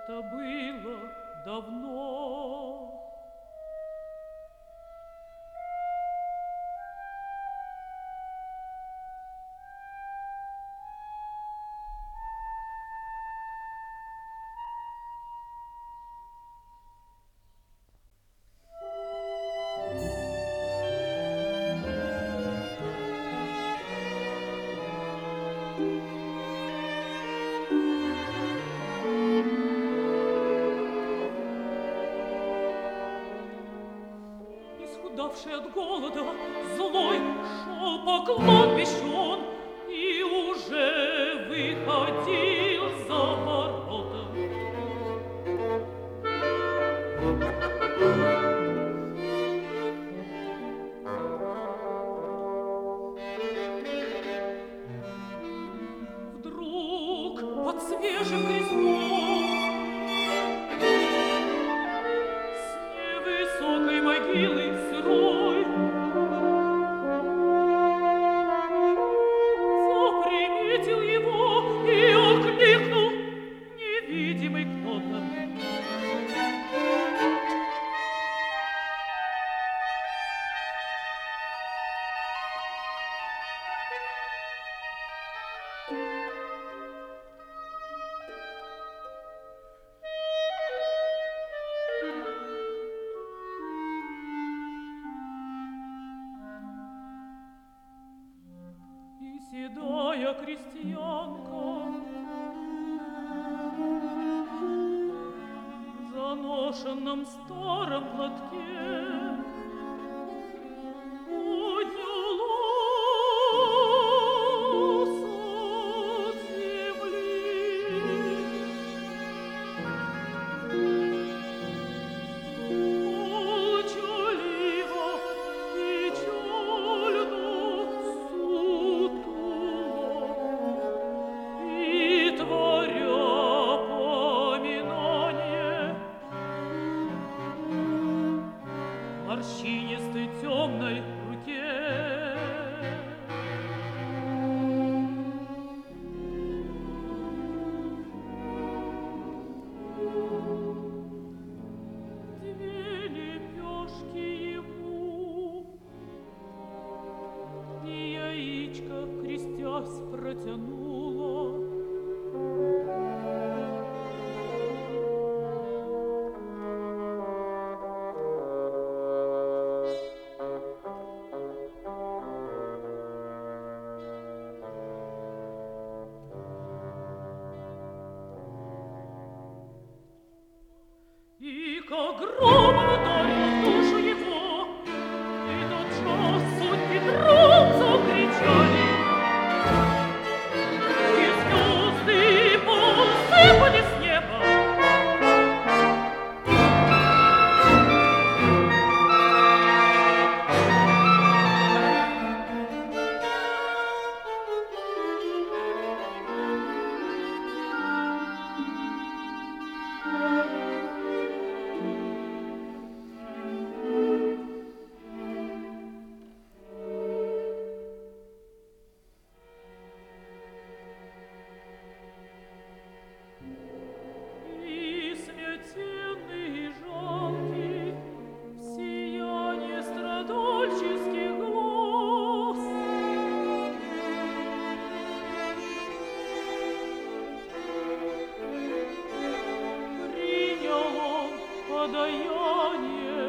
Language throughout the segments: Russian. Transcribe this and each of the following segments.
Это было давно. Исхудавший от голода, злой, шел по кладбищу он и уже выходил за ворота. Вдруг под свежим крестом с невысокой могилы сырой заприметил его и окликнул невидимый кто-то. И седая крестьянка в заношенном старом платке поднялась от земли. Молчаливо и чольно сутула, и творя поминание морщинистой темной руке. Две лепешки ему и яичко, крестясь, протянула. И как гром ударил в душу его, и тотчас сотни дров закричали, и звезды посыпали с неба. И смятенный и жалкий в сиянии страдальческих глаз принял он подаяние,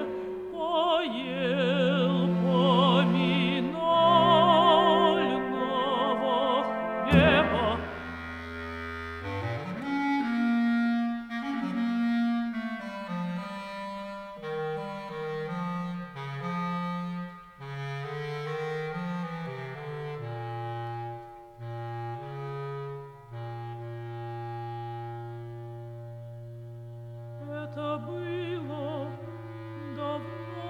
поел поминального хлеба. Это было давно.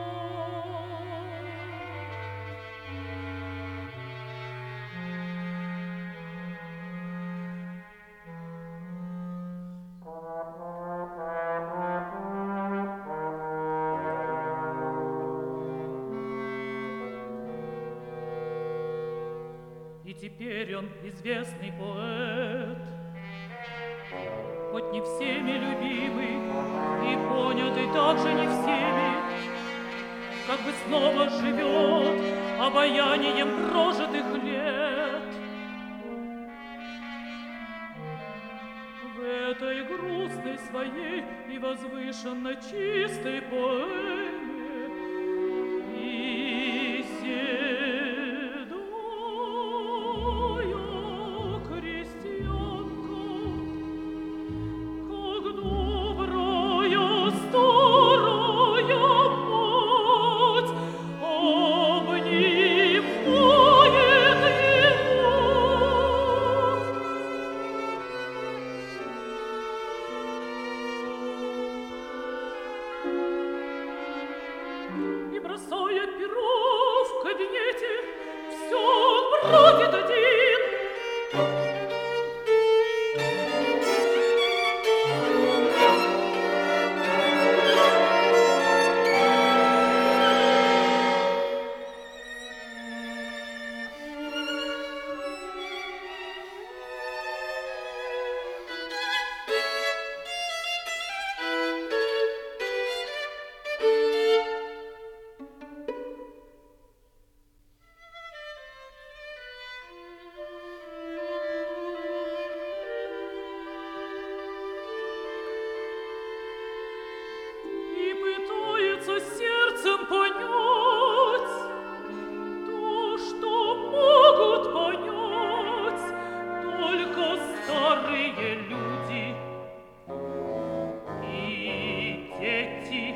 И теперь он известный поэт. хоть не всеми любимый и понятый также не всеми, как бы снова живет обаянием прожитых лет. В этой грустной своей и возвышенно чистой поэме и седая крестьянка, как добрая старая мать, обнимает его. И бросая перо в кабинете, все он бродит один. И пытается сердцем понять то, что могут понять только старые люди и дети.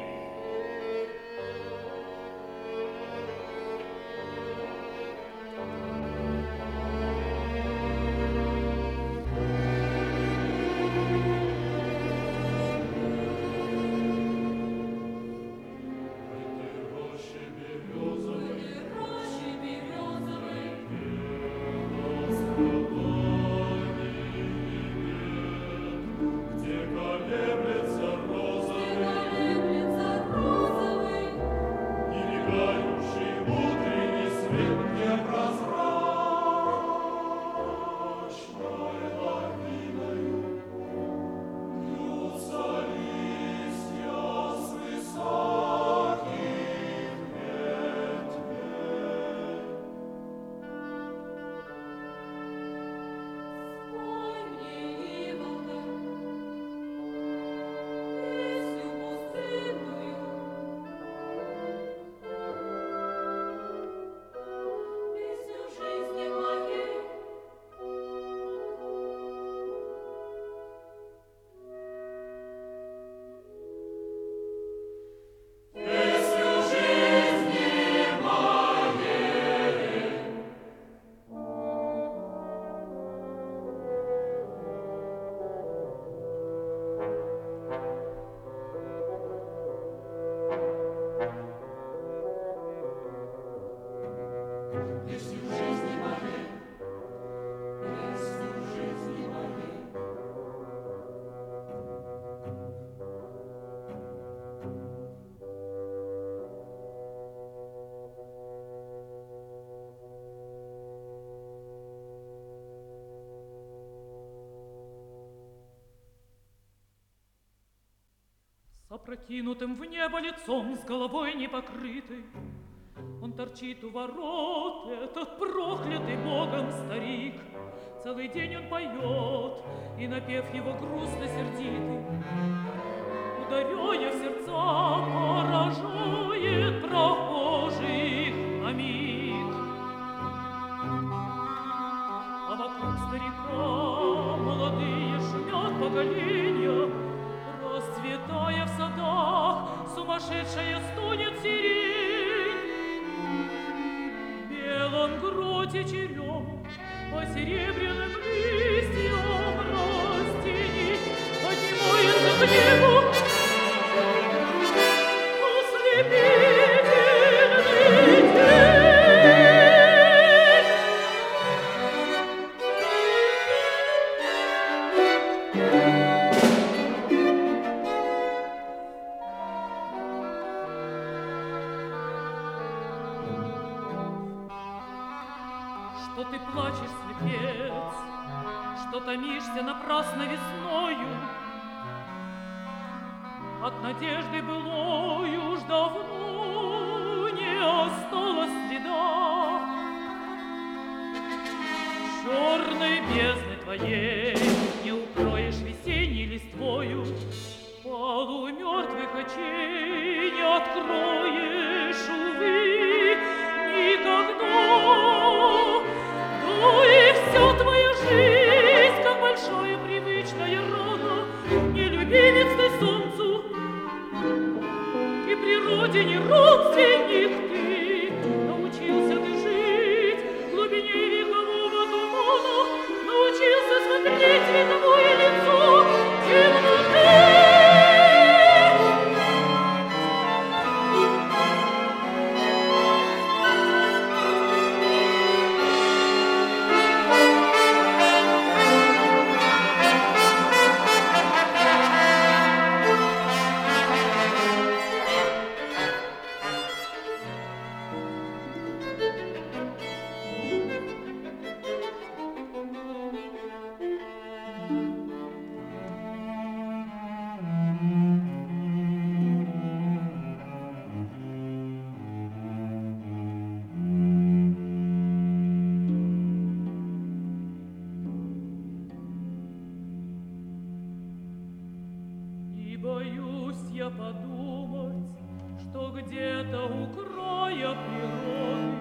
С опрокинутым в небо лицом, с головой непокрытой, он торчит у ворот, этот проклятый Богом старик. Целый день он поет, и напев его грустно-сердитый, ударяя в сердца, поражает прохожих на миг. А вокруг старика молодые шумят поколения, расцветая в садах, сумасшедшая стонет сирень. В белом гроте черемух по серебряным листьям растений поднимается к небу ослепительный день. Что ты плачешь, слепец, что томишься напрасно весною, От надежды былой уж давно не осталось следа. Черной бездны твоей не укроешь весенней листвою, полумертвых очей не откроешь, увы, никогда. Да и вся твоя жизнь, как большая привычная рана, не любимец ты солнцу, и природе не родственник ты. Научился ты жить в глубине векового тумана, научился смотреть в вековое лицо темноты. Боюсь я подумать, что где-то у края природы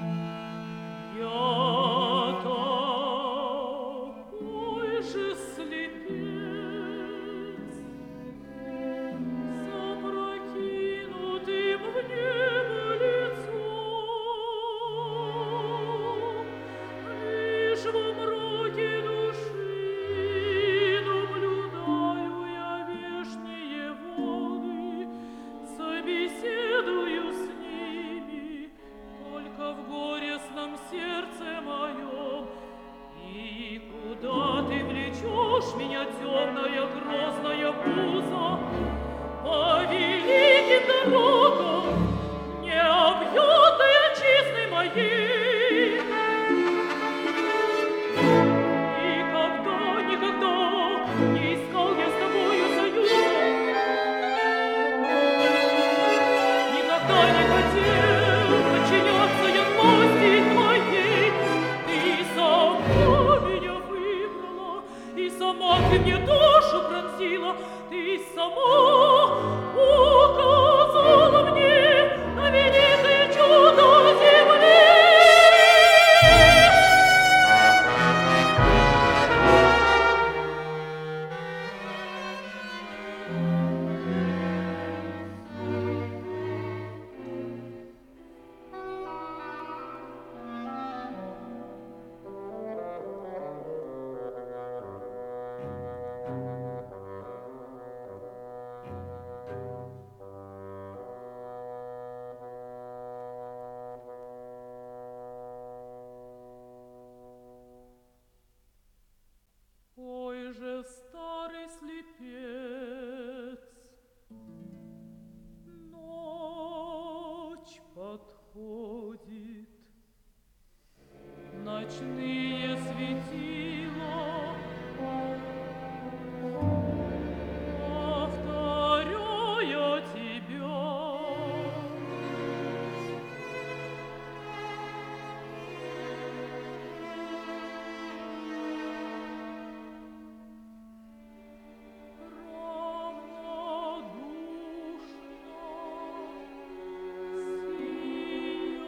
я такой же слепец, запрокинутым в небо лицом, лишь во мраке души наблюдаю вешние воды, собеседую с ними только в горестном сердце моем. И куда ты влечешь меня, темная грозная пузо, по великим дорогам, не объятая отчизны моей? Никогда не искал я с тобою союза, никогда не хотел подчиняться я власти твоей. Ты сама меня выбрала, и сама ты мне душу пронзила, ты сама указала мне на великое чудо земли. Ой же, старый слепец, ночь подходит, ночные светила, повторяя тебя. Равнодушно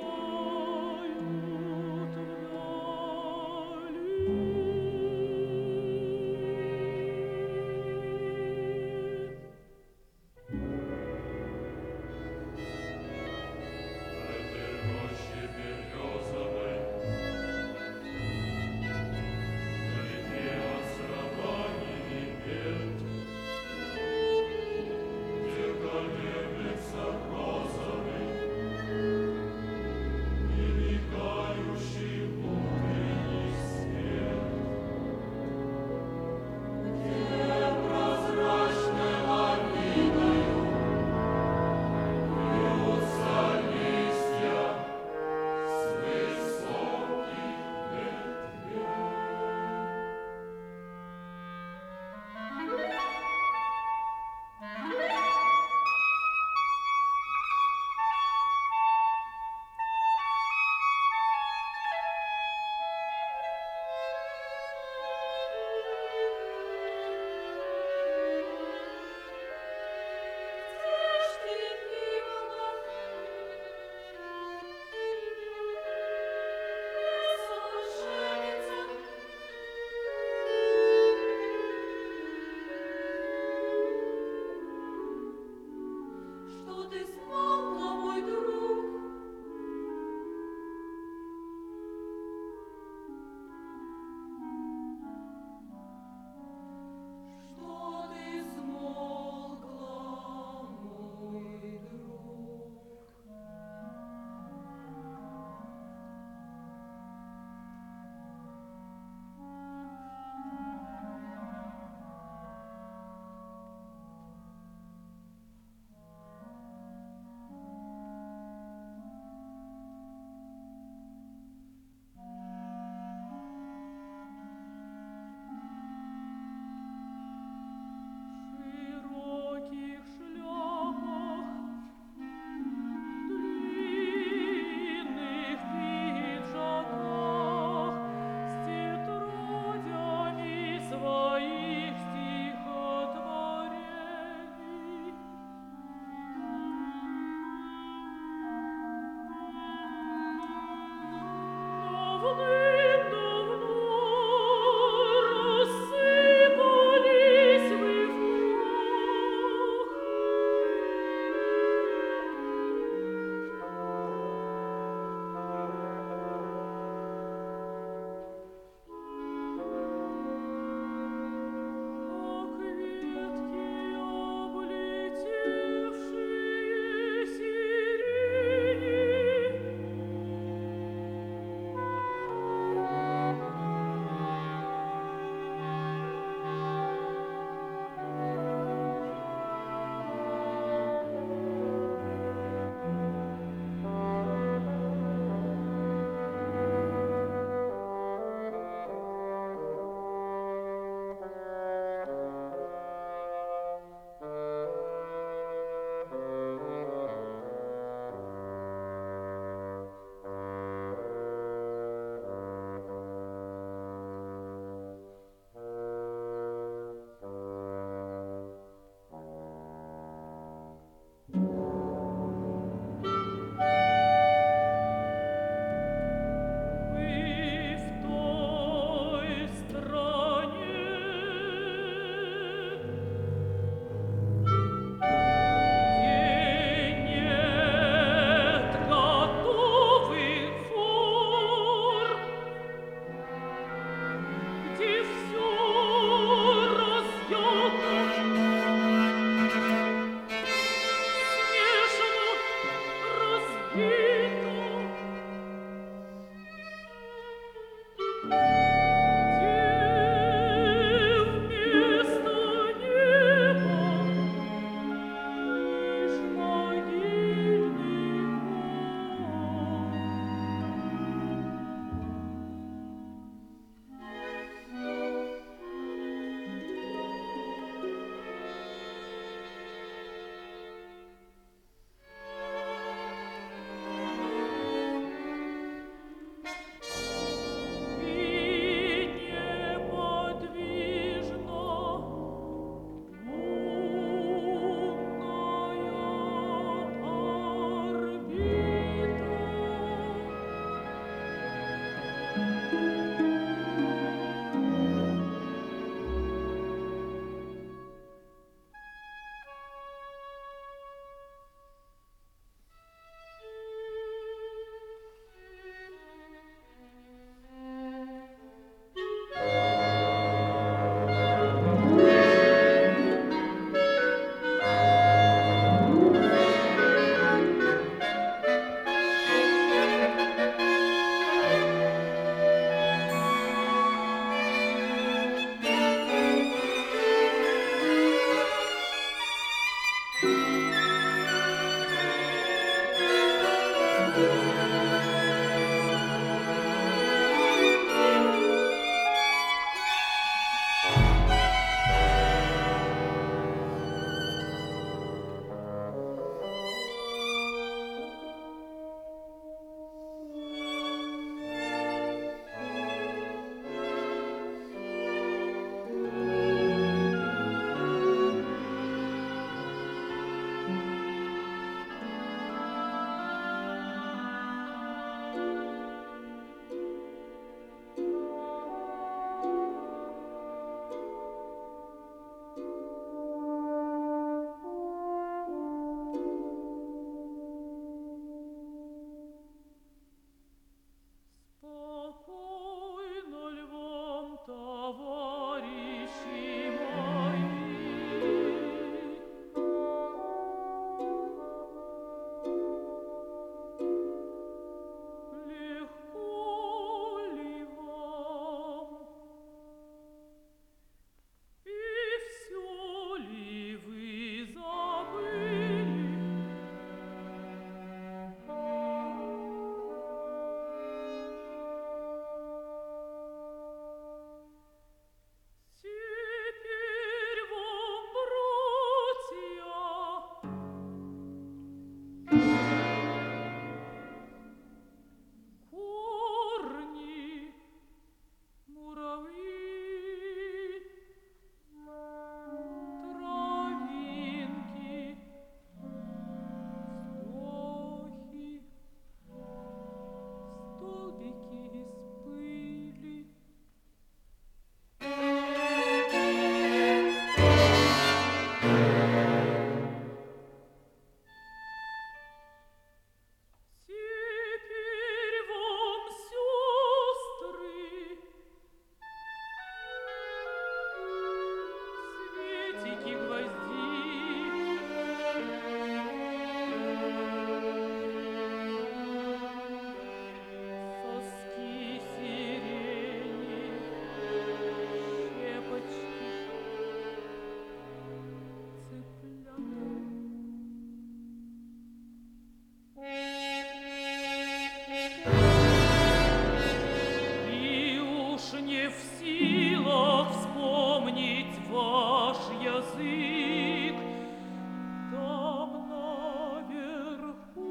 силах вспомнить ваш язык. Там наверху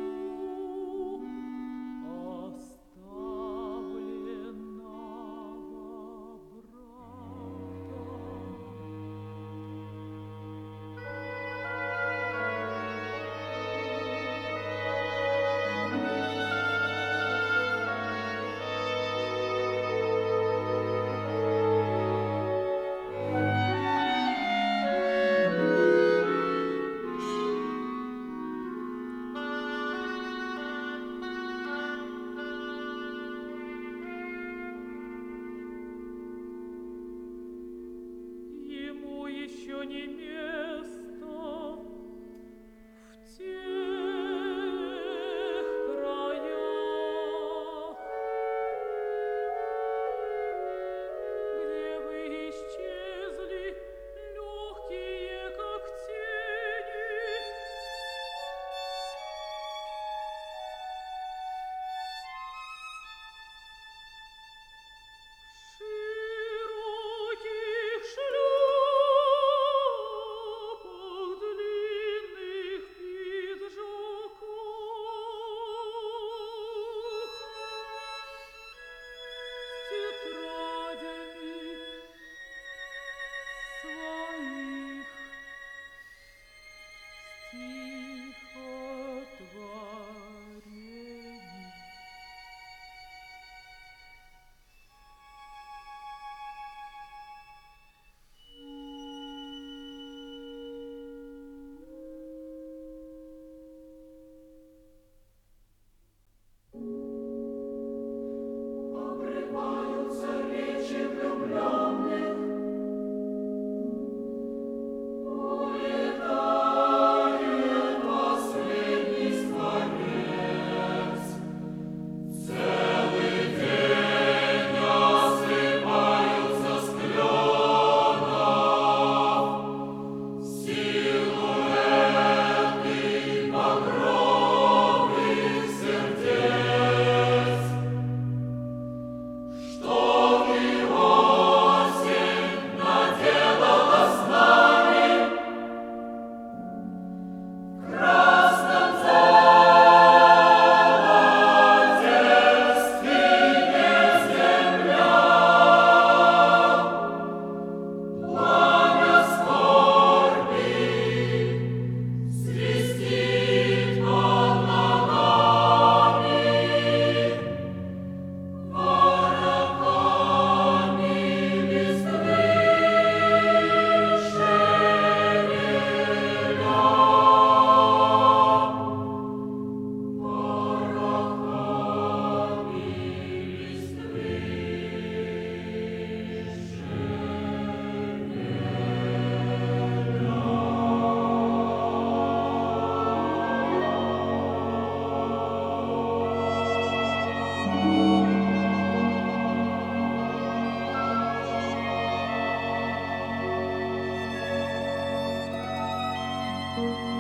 оставленного брата. Ему еще не место в тех краях, где вы исчезли, легкие, как тени. Широких шляпах, длинных пиджаках, с тетрадями своих стихотворений. Обрываются речи влюбленных, улетает последний скворец. Целый день осыпаются с кленов силуэты багровых сердец. Что ты, осень, наделала с нами в красном золоте стынет земля? Пламя скорби свистит под ногами, ворохами листвы шевеля. Ворохами листвы шевеля.